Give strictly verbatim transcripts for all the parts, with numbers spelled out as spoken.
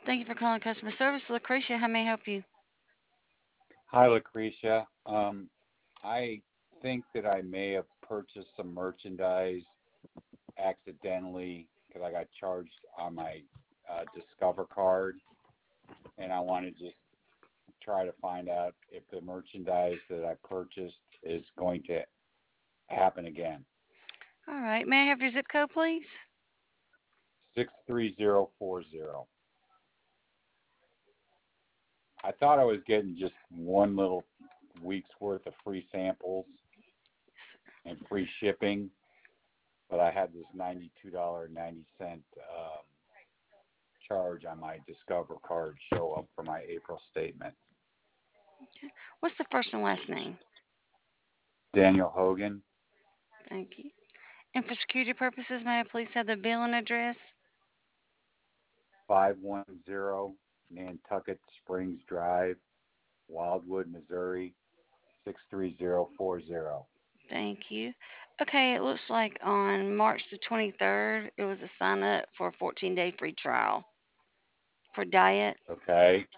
Thank you for calling customer service. Lucretia, how may I help you? Hi, Lucretia. Um, I think that I may have purchased some merchandise accidentally because I got charged on my uh, Discover card, and I want to just try to find out if the merchandise that I purchased is going to happen again. All right. May I have your zip code, please? Six three zero four zero. I thought I was getting just one little week's worth of free samples and free shipping, but I had this ninety-two dollars and ninety cents um, charge on my Discover card show up for my April statement. What's the first and last name? Daniel Hogan, Thank you. And for security purposes, may I please have the billing address? five one zero Nantucket Springs Drive, Wildwood, Missouri, six three zero four zero. Thank you. Okay, it looks like on March the twenty-third, it was a sign up for a fourteen day free trial for diet, Okay,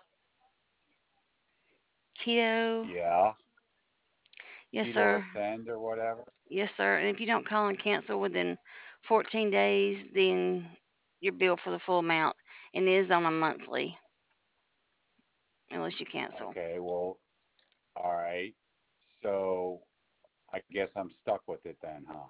keto. yeah, Yes, Keto sir. Ascend or whatever. Yes, sir. And if you don't call and cancel within fourteen days, then you're billed for the full amount and it is on a monthly unless you cancel. Okay, well, all right. So I guess I'm stuck with it then, huh?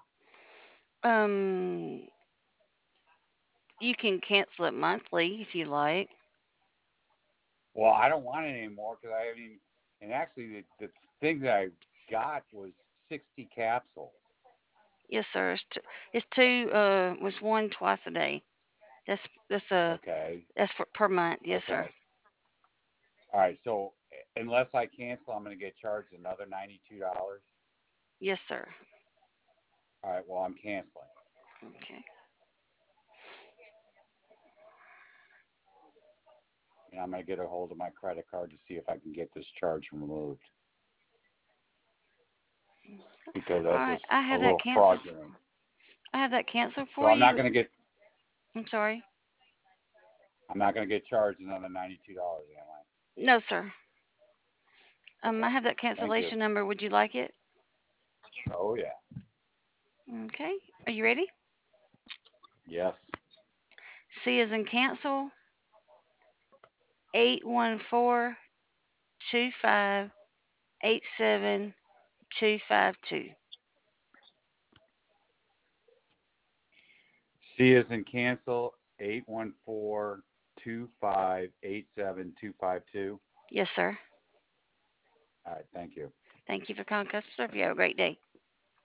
Um, you can cancel it monthly if you like. Well, I don't want it anymore because I haven't even. And actually, the, the thing that I got was sixty capsules. Yes, sir. It's two, it's two uh, was one twice a day. That's that's a Okay. that's for per month. Yes, sir. Okay. All right. So unless I cancel, I'm going to get charged another ninety-two dollars. Yes, sir. All right. Well, I'm canceling, Okay. and I'm going to get a hold of my credit card to see if I can get this charge removed because All that was right. I a have that little canceled. fraudulent. I have that canceled So for I'm not you. going to get. I'm sorry. I'm not going to get charged another ninety-two dollars, am No, sir. I? Um, I Okay. have that Thank you. cancellation number. Would you like it? Oh yeah. Okay. Are you ready? Yes. C is in cancel. Eight one four two five eight seven two five two. C is in cancel. Eight one four two five eight seven two five two. Yes, sir. All right. Thank you. Thank you for calling customer service. You have a great day.